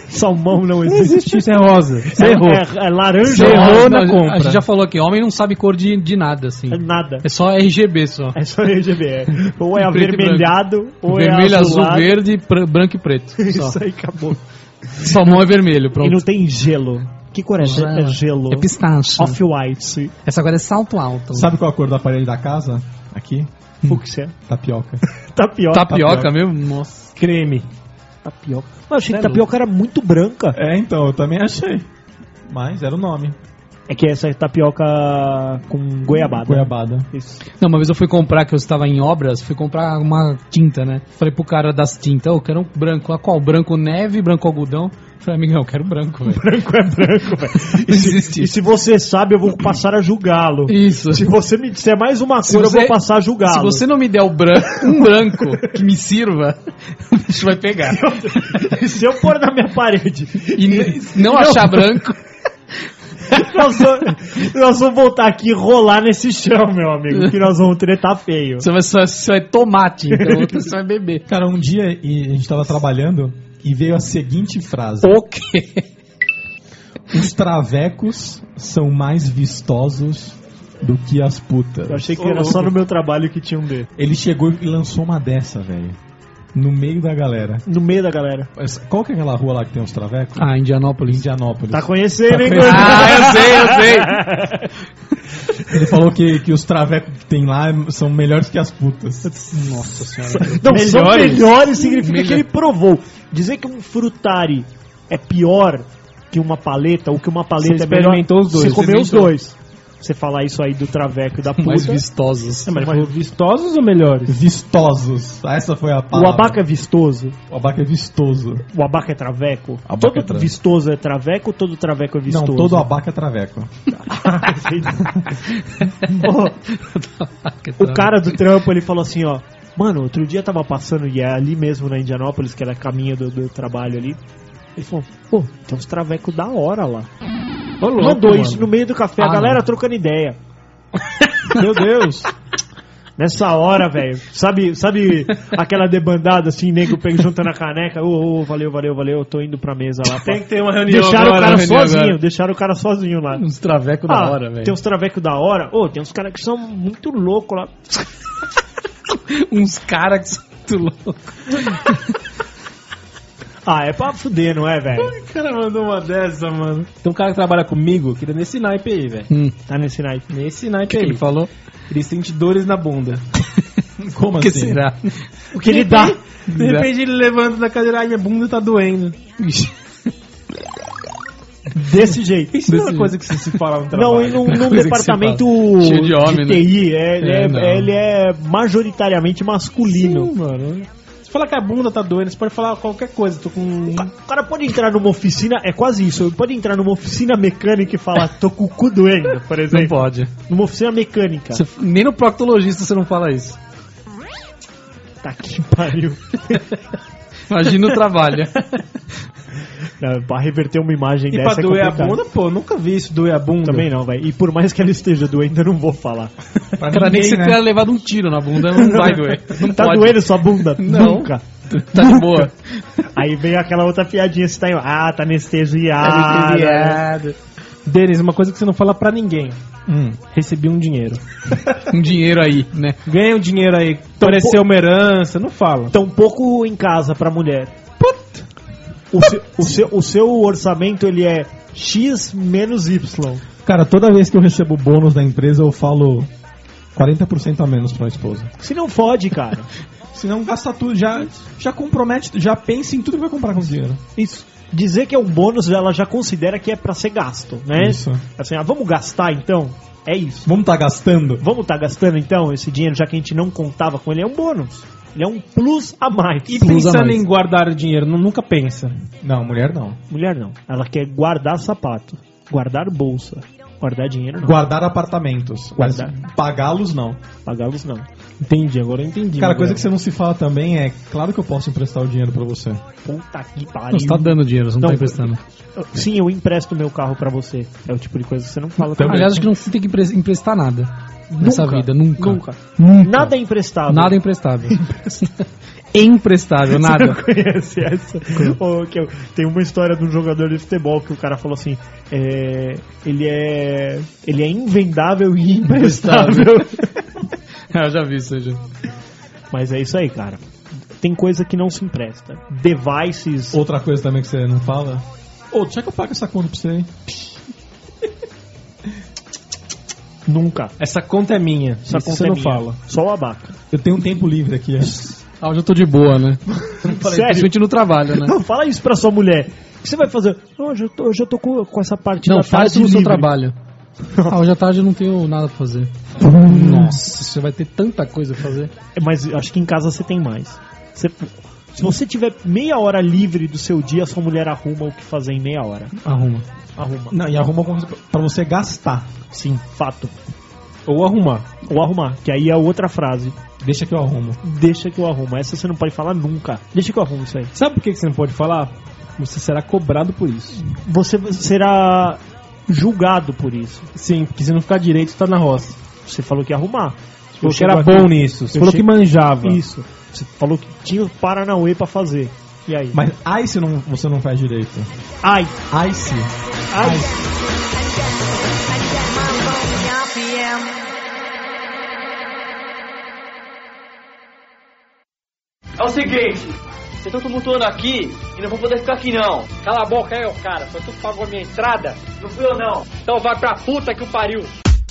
Salmão não Não existe. existe, isso é rosa. Você É, errou. é laranja. Você errou na A compra. gente já falou aqui, homem não sabe cor de nada, assim. É nada. É só RGB só. É só RGB. Ou é Preto e avermelhado, ou Vermelho, é azul, azulado. verde, branco e preto. Só. Isso aí, acabou. Salmão é vermelho, E pronto. não tem gelo. Que cor é? É gelo. É pistache. Off-white. Essa agora é salto alto. Sabe qual a cor da parede da casa? Aqui? Fúcsia. Tapioca. Tapioca. Tapioca mesmo? Nossa. Creme. Tapioca. Eu achei que tapioca era muito branca. É, então, eu também achei. Mas era o nome. É que essa é tapioca com goiabada. Goiabada. Isso. Não, uma vez eu fui comprar, que eu estava em obras, fui comprar uma tinta, né? Falei pro cara das tintas, eu quero um branco. A qual? Branco neve, branco algodão? Falei, amigão, eu quero branco, velho. Branco é branco, velho. Existe. E se você sabe, eu vou passar a julgá-lo. Isso. Se você me disser mais uma Se cor, eu você- vou passar a julgá-lo. Se você não me der um branco que me sirva, o bicho vai pegar. Se eu pôr na minha parede E não achar branco, nós vamos voltar aqui e rolar nesse chão, meu amigo, que nós vamos tretar feio. você vai tomar tinta, outra você vai beber. Cara, um dia a gente tava trabalhando e veio a seguinte frase: O quê? os travecos são mais vistosos do que as putas. Eu achei que era só no meu trabalho que tinha um D. Ele chegou e lançou uma dessa, velho. No meio da galera. No meio da galera. Qual que é aquela rua lá que tem os travecos? Ah, Indianópolis. Indianópolis. Tá conhecendo, hein, Ah, eu sei. Ele falou que os travecos que tem lá são melhores que as putas. Nossa senhora. Não, são melhores significa Melhor. que ele provou. Dizer que um frutari é pior que uma paleta, ou que uma paleta Você é melhor, experimentou os dois. você comeu os Experimentou. dois. Você falar isso aí do traveco e da puta. Mais vistosos. Mas foram vistosos ou melhores? Vistosos. Essa foi a O palavra. abaca é vistoso. O abaca é vistoso. O abaca é traveco. Abaca Todo é traveco. vistoso é traveco, todo traveco é vistoso. Não, todo abaca é traveco. O cara do trampo, ele falou assim, ó. Mano, outro dia eu tava passando, e é ali mesmo na Indianópolis, que era caminho do trabalho ali. Ele falou, pô, tem uns travecos da hora lá. Ô, louco, Mandou mano. isso no meio do café, a Ah, galera não. trocando ideia. Meu Deus. Nessa hora, velho, sabe aquela debandada assim, nego juntando a caneca, valeu, eu tô indo pra mesa lá. Tem que ter uma reunião Deixaram agora, o cara reunião sozinho, agora. deixaram o cara sozinho lá. Uns travecos da hora, velho. Tem uns travecos da hora. Ô, tem uns caras que são muito loucos lá. Uns caras que são muito loucos. Ah, é pra fuder, não é, velho? O cara mandou uma dessa, mano. Tem um cara que trabalha comigo que tá nesse naipe aí, velho. Tá nesse naipe. Nesse naipe O que aí. ele falou? Ele sente dores na bunda. Como O que assim? será? O que ele dá? De repente ele levanta da cadeira, ai, minha bunda tá doendo. Desse jeito. Isso não é uma coisa que se fala no trabalho. Não, e num Coisa que departamento se fala. Cheio de homem, né? TI, Não. ele é majoritariamente masculino. Sim, mano. Se falar que a bunda tá doendo, você pode falar qualquer coisa. Tô com. O cara pode entrar numa oficina, é quase isso, ele pode entrar numa oficina mecânica e falar, tô com o cu doendo, por Não exemplo. pode. Numa oficina mecânica. Nem no proctologista você não fala isso. Tá que pariu. Imagina o trabalho. Não, pra reverter uma imagem E dessa pra é doer a complicado. bunda, pô, nunca vi isso doer a bunda. Também não, velho. E por mais que ela esteja doendo, eu não vou falar. Pra Cara, nem que ninguém, você né? tenha levado um tiro na bunda, não vai doer. Não Tá pode. doendo sua bunda? Não. Nunca. Tá de boa. Aí vem aquela outra piadinha, você tá em... Ah, tá anestesiado. Denis, uma coisa que você não fala pra ninguém. Recebi um dinheiro. Um dinheiro aí, né? Ganha um dinheiro aí. Apareceu uma herança, não fala. Tampouco em casa pra mulher. O seu orçamento, ele é X menos Y. Cara, toda vez que eu recebo bônus da empresa, eu falo 40% a menos pra esposa. Se não fode, cara. Senão gasta tudo, já compromete, já pensa em tudo que vai comprar com dinheiro. Isso. Dizer que é um bônus, ela já considera que é pra ser gasto, né? Isso. Assim, vamos gastar então? É isso. Vamos tá gastando? Vamos estar gastando então esse dinheiro, já que a gente não contava com ele, é um bônus. Ele é um plus a mais. E Plus a pensando mais. em guardar o dinheiro, nunca pensa. Não, mulher não. Mulher não. Ela quer guardar sapato, guardar bolsa, guardar dinheiro não. Guardar apartamentos. Guardar. Mas pagá-los não. Pagá-los não. Entendi, agora eu entendi. Cara, agora. coisa que você não se fala também é, claro que eu posso emprestar o dinheiro pra você. Puta que pariu. Você tá dando dinheiro, você não Não, tá emprestando. Sim, eu empresto meu carro pra você. É o tipo de coisa que você não fala também. Aliás, acho que não se tem que emprestar nada nessa vida, nunca. Nada é emprestável. Nada é emprestável. Imprestável, nada. Você não conhece essa? Tem uma história de um jogador de futebol que o cara falou assim: ele é invendável e imprestável. Eu já vi isso aí. Mas é isso aí, cara. Tem coisa que não se empresta. Devices. Outra coisa também que você não fala. Deixa que eu pago essa conta pra você aí. Nunca. Essa conta é minha. Essa Isso conta você é não minha. fala. Só o abaca. Eu tenho um tempo livre aqui. Hoje eu tô de boa, né? Sério? Principalmente no trabalho, né? Não, fala isso pra sua mulher. O que você vai fazer? Hoje eu tô com essa parte Não, da faz tarde no seu livre. trabalho. Hoje à tarde eu não tenho nada pra fazer. Nossa, você vai ter tanta coisa pra fazer. Mas eu acho que em casa você tem mais. Se você tiver meia hora livre do seu dia, sua mulher arruma o que fazer em meia hora. Arruma. Não, e arruma alguma coisa pra você gastar. Sim, fato. Ou arrumar. Ou arrumar, que aí é outra frase. Deixa que eu arrumo. Deixa que eu arrumo. Essa você não pode falar nunca. Deixa que eu arrumo isso aí. Sabe por que você não pode falar? Você será cobrado por isso. Você será julgado por isso. Sim, porque se não ficar direito, tá na roça. Você falou que ia arrumar. Você falou que era bom nisso. Você falou que manjava. Isso. Você falou que tinha o Paranauê pra fazer. E aí? Mas Ice você não faz direito. Ai. Ice. Ai. É o seguinte, vocês estão tumultuando aqui e não vou poder ficar aqui não. Cala a boca aí, ô cara, foi tu que pagou a minha entrada? Não fui eu não. Então vai pra puta que o pariu.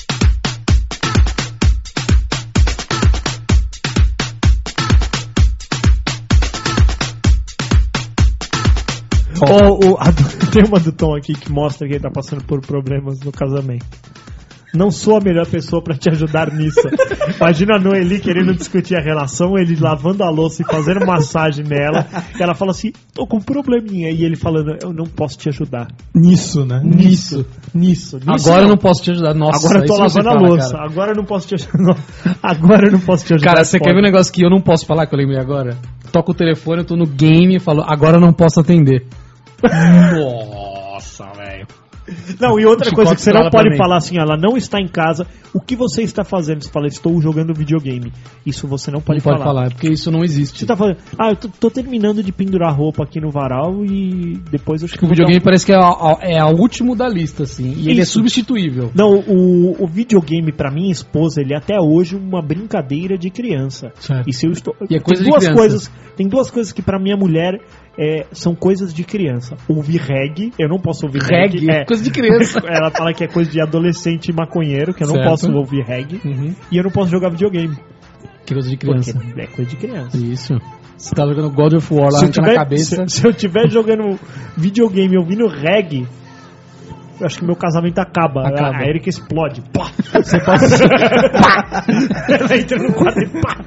Tem uma do Tom aqui que mostra que ele tá passando por problemas no casamento. Não sou a melhor pessoa pra te ajudar nisso. Imagina a Noeli querendo discutir a relação, ele lavando a louça e fazendo massagem nela. E ela fala assim, tô com um probleminha. E ele falando, eu não posso te ajudar. Nisso, né? Nisso. Agora eu não posso te ajudar. Nossa, agora eu tô isso você lavando a fala, louça. cara. Agora eu não posso te ajudar. Agora eu não posso te ajudar. Cara, você quer ver um negócio que eu não posso falar, que eu lembrei agora? Toco o telefone, eu tô no game e falo, agora eu não posso atender. Nossa, velho. Não, e outra coisa que você não pode mim. falar assim, ela não está em casa, o que você está fazendo? Você fala, estou jogando videogame. Isso você não pode Não pode falar, porque isso não existe. Você tá falando, eu tô terminando de pendurar roupa aqui no varal e depois eu acho que O videogame parece que é a último da lista, assim, e ele é substituível. Não, o videogame pra minha esposa, ele é até hoje uma brincadeira de criança. Certo. E se eu estou... E é coisa tem de duas criança. coisas, tem duas coisas que pra minha mulher são coisas de criança. Ouvir reggae, eu não posso ouvir reggae. Reggae? Coisa de criança. Ela fala que é coisa de adolescente maconheiro, que eu não Certo. posso ouvir reggae. Uhum. E eu não posso jogar videogame. Que coisa de criança. Porque é coisa de criança. Isso. Você tá jogando God of War lá na cabeça. Se eu tiver jogando videogame e ouvindo reggae, eu acho que meu casamento acaba. A Erika explode. Pá! Você pode... Pá! Ela entra no quarto e pá!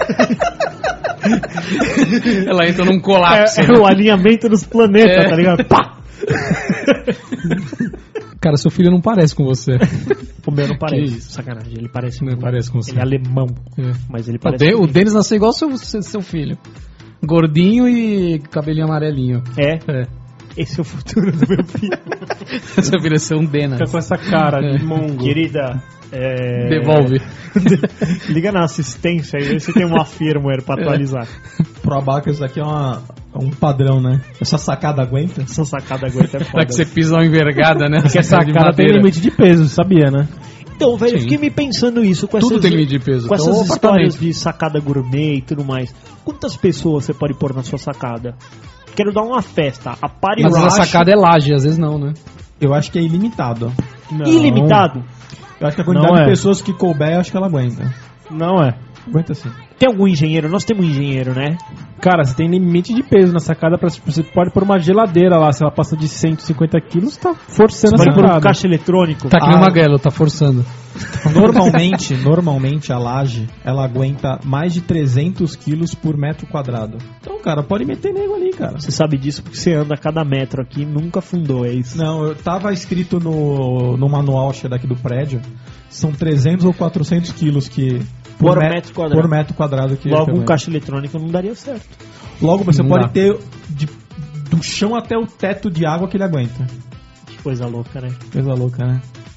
Ela entra num colapso. É o alinhamento dos planetas, tá ligado? Pá! Cara, seu filho não parece com você. O meu não parece. Que isso? Sacanagem, ele parece Não parece com você. Ele é alemão, É. mas ele parece... O Denis nasceu igual seu filho. Gordinho e cabelinho amarelinho. É, É. esse é o futuro do meu filho. Seu filho é ser um Dena. Fica com essa cara de mongo. Querida, Devolve. liga na assistência e vê se tem uma firmware pra atualizar. Pro Abaca, isso aqui é um padrão, né? Essa sacada aguenta? Essa sacada aguenta é Será foda. que você pisa uma envergada, né? Porque essa cara tem limite de peso, sabia, né? Então, velho, eu Sim. fiquei me pensando isso com Tudo essas, tem limite de peso. com Então, essas o histórias apartamento. de sacada gourmet e tudo mais. Quantas pessoas você pode pôr na sua sacada? Quero dar uma festa. A Party Mas a Rush sacada é laje, às vezes não, né? Eu acho que é ilimitado. Não. ilimitado. Eu acho que a quantidade Não é. de pessoas que couber, eu acho que ela aguenta. Não é. Aguenta sim. Tem algum engenheiro? Nós temos um engenheiro, né? Cara, você tem limite de peso na sacada. Você pode pôr uma geladeira lá. Se ela passa de 150 quilos, tá forçando Você a pode pôr um sacada. caixa eletrônico. Tá que nem o Magrelo, tá forçando. Normalmente a laje, ela aguenta mais de 300 quilos por metro quadrado. Então, cara, pode meter nego ali, cara. Você sabe disso porque você anda a cada metro aqui e nunca fundou, é isso? Não, eu tava escrito no manual, acho que daqui do prédio, são 300 ou 400 quilos que... Por metro quadrado. Por metro quadrado que Logo que um aguenta. caixa eletrônico não daria certo. Logo você Não pode dá. ter do chão até o teto de água que ele aguenta. Que coisa louca, né? Coisa louca, né?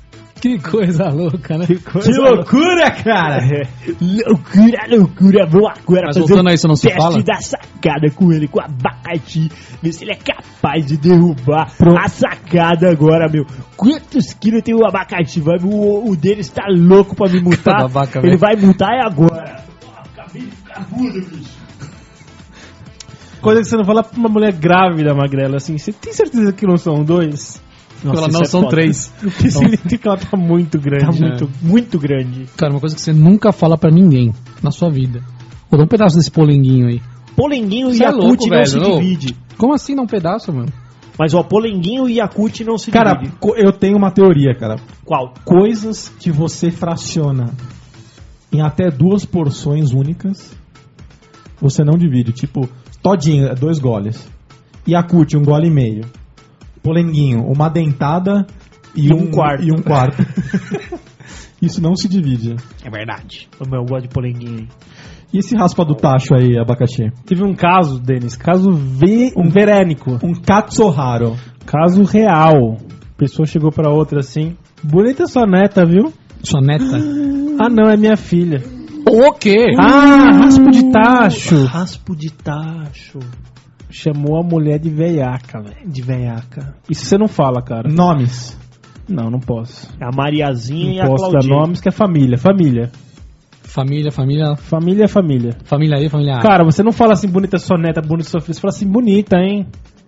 Que coisa louca, né? Que loucura, cara! Loucura. Vou agora Mas fazer voltando a isso, não se teste fala? da sacada com ele, com abacaxi. Ver se ele é capaz de derrubar a sacada agora, meu. Quantos quilos tem o abacaxi? O dele está louco pra me multar. Babaca, Ele velho. vai multar agora. Acabei de ficar mudo, bicho. Coisa que você não fala pra uma mulher grávida, Magrela, assim, você tem certeza que não são 2? Ela isso não é são foda. 3. Porque significa que ela tá muito grande. Tá né? muito grande. Cara, uma coisa que você nunca fala pra ninguém na sua vida. Vou dar um pedaço desse polenguinho aí. Polenguinho e Você é Yakult louco, não velho, se não? divide. Como assim não um pedaço, mano? Mas ó, Polenguinho e Yakult não se Cara, divide. eu tenho uma teoria, cara. Qual? Coisas que você fraciona em até 2 porções únicas, você não divide. Tipo, todinho, 2 goles. Yakult, 1 gole e meio. Polenguinho, uma dentada e um quarto. E um quarto. Isso não se divide. É verdade. Eu gosto de Polenguinho aí. E esse raspa do tacho aí, abacaxi? Teve um caso, Denis, caso verênico. Um Katsuharo. Caso real. A pessoa chegou pra outra assim, bonita sua neta, viu? Sua neta? Ah não, é minha filha. O quê? Ah, raspo de tacho. Raspo de tacho. Chamou a mulher de veiaca, velho. De veiaca. Isso você não fala, cara. Nomes. Não, não posso. É a Mariazinha e a Não posso dar Claudinha. nomes que é família. Família. Família. Família é família. Família aí, família A. Cara, você não fala assim, bonita sua neta, bonita sua filha. Você fala assim, bonita, hein?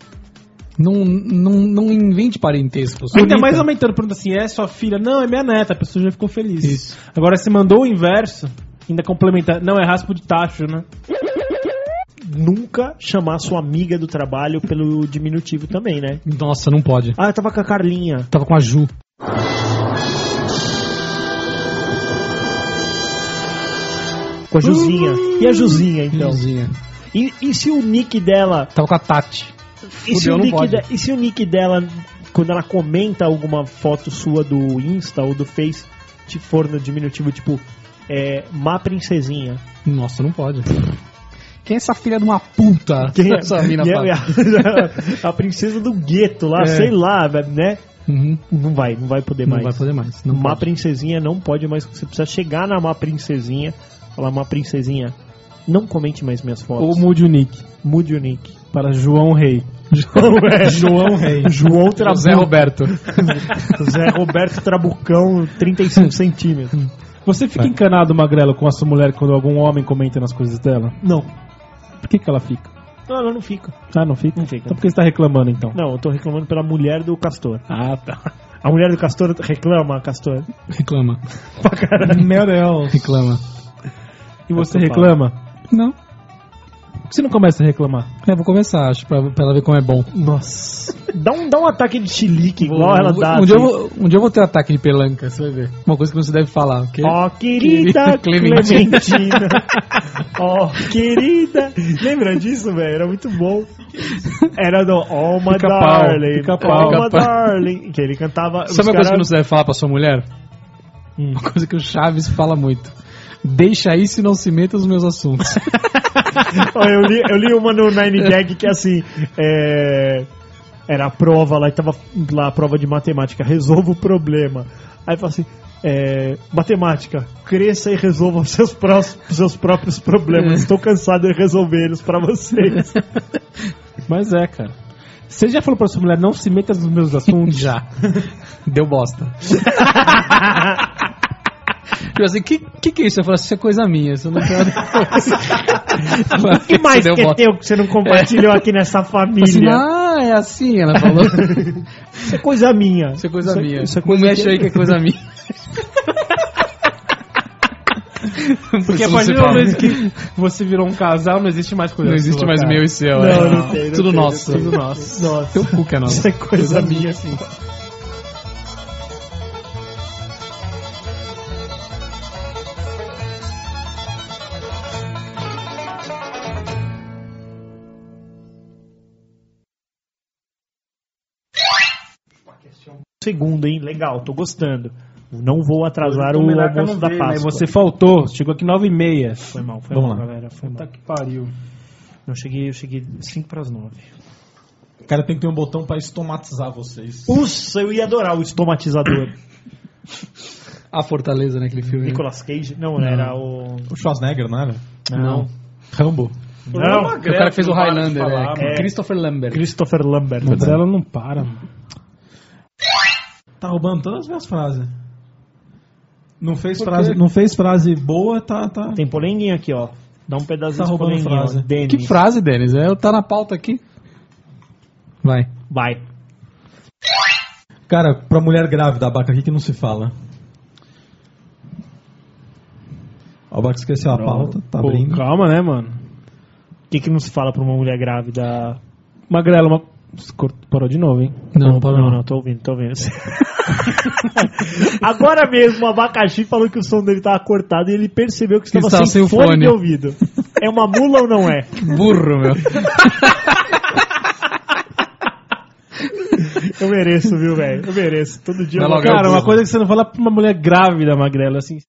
Não invente parentescos. Ainda mais aumentando, pergunta assim, é sua filha? Não, é minha neta. A pessoa já ficou feliz. Isso. Agora, você mandou o inverso, ainda complementa. Não, é raspo de tacho, né? Nunca chamar sua amiga do trabalho pelo diminutivo também, né? Nossa, não pode. Ah, eu tava com a Carlinha. Tava com a Ju. Com a Juzinha. E a Juzinha, então? Juzinha. E se o nick dela... Tava com a Tati. E se, Fudeu, o não nick pode. e se o nick dela, quando ela comenta alguma foto sua do Insta ou do Face, te for no diminutivo, tipo, má princesinha? Nossa, não pode. Quem é essa filha de uma puta? Quem é Essa mina fala. a princesa do gueto lá, É. sei lá, né? Uhum. Não vai poder Não mais. vai poder mais. Não Má pode. princesinha não pode mais. Você precisa chegar na má princesinha, falar, má princesinha, não comente mais minhas fotos. Ou mude o nick Mude o nick. para João Rei. João Rei. João Trabucão. José Roberto. Zé Roberto Trabucão, 35 centímetros. Você fica encanado, Magrelo, com a sua mulher quando algum homem comenta nas coisas dela? Não. Por que ela fica? Não, ela não fica. Ah, não fica? Não fica. Então por que você tá reclamando, então? Não, eu tô reclamando pela mulher do Castor. Ah, tá. A mulher do Castor reclama, Castor. Reclama. Meu Deus. Reclama. E você Eu tô reclama? Não. Por que você não começa a reclamar? Vou começar, acho, pra ela ver como é bom. Nossa. Dá um ataque de chilique igual ela dá. Um dia eu vou ter ataque de pelanca, você vai ver. Uma coisa que não se deve falar, ok? Ó, querida Clementina. Clementina. Ó, querida. Lembra disso, velho? Era muito bom. Era do Oh My Pica-pau, Darling. pica-pau. Oh My Pica-pau. Darling. Que ele cantava. Sabe os uma coisa que cara- não se deve falar pra sua mulher? Uma coisa que o Chaves fala muito. Deixa isso e não se meta nos meus assuntos. Ó, eu li uma no Nine Gag que assim. Era a prova lá, e tava lá a prova de matemática. Resolva o problema. Aí fala assim. Matemática, cresça e resolva os seus próprios problemas. Estou cansado de resolvê-los pra vocês. Mas é, cara. Você já falou pra sua mulher, não se meta nos meus assuntos? Já. Deu bosta. Tipo assim, que é isso? Eu falo, isso é coisa minha, isso eu não quero. O que mais Deu que é bosta. teu que você não compartilhou aqui nessa Assim, família? é assim, ela falou. Isso é coisa minha. Isso é coisa minha. Isso é Não coisa mexe aí que é coisa minha. Porque a partir do momento que você virou um casal, não existe mais coisa Não existe sua, mais cara. meu e seu. Não tem, Tudo não nosso. tem, Tudo nosso. Nossa, Teu cu que é nosso. isso é coisa minha, assim. Segundo, hein? Legal, tô gostando. Não vou atrasar o almoço da Páscoa. Você faltou, chegou aqui 9h30. Foi mal, Vamos lá. galera. Foi mal. Puta que pariu. Eu cheguei 5 para as 9. Cara, tem que ter um botão pra estomatizar vocês. Ufa, eu ia adorar o estomatizador. A Fortaleza, né? Aquele filme. Nicolas Cage? Não, era o... O Schwarzenegger, não era? Não. Rambo. Não, O cara que fez o Highlander, é. Christopher Lambert. Christopher Lambert. Mas ela não para, mano. Tá roubando todas as minhas frases. Não fez frase boa, tá. Tem polenguinho aqui, ó. Dá um pedacinho Tá de roubando polenguinho, frase. ó. Denis. Que frase, Denis? Tá na pauta aqui. Vai. Vai. Cara, pra mulher grávida, Abaca, aqui que não se fala. O Abaca esqueceu a pauta, tá Pô, abrindo. calma, né, mano? O que não se fala pra uma mulher grávida? Magrela, parou de novo, hein? Não, parou não. Não, tô ouvindo. Agora mesmo o Abacaxi falou que o som dele tava cortado e ele percebeu que estava sem o fone de ouvido. É uma mula ou não é? Burro, meu. Eu mereço, viu, velho? Eu mereço. Todo dia Vai eu logo, Cara, uma coisa que você não fala pra uma mulher grávida, Magrela, assim...